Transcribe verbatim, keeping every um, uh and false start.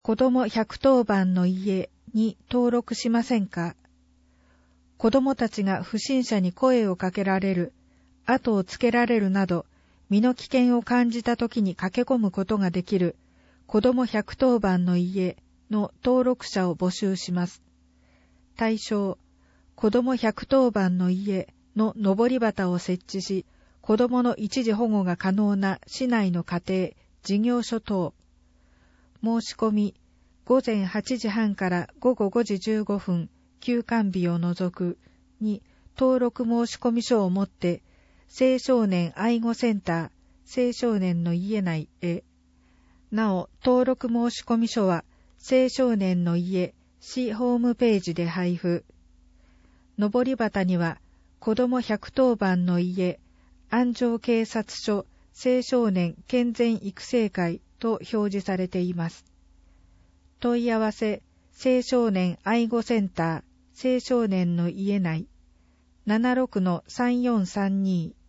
子どもひゃくとおばんの家に登録しませんか？子どもたちが不審者に声をかけられる、後をつけられるなど、身の危険を感じたときに駆け込むことができる、子どもひゃくとおばんの家の登録者を募集します。対象、子どもひゃくとおばんの家の上り旗を設置し、子どもの一時保護が可能な市内の家庭、事業所等。申し込み、ごぜんはちじはんからごごごじじゅうごふん、休館日を除くに登録申込書を持って、青少年愛護センター、青少年の家内へ。なお、登録申込書は、青少年の家、市ホームページで配布。上り旗には、子どもひゃくとおばんの家、安城警察署、青少年健全育成会と表示されています。問い合わせ、青少年愛護センター、青少年の家内、ななじゅうろくのさんよんさんに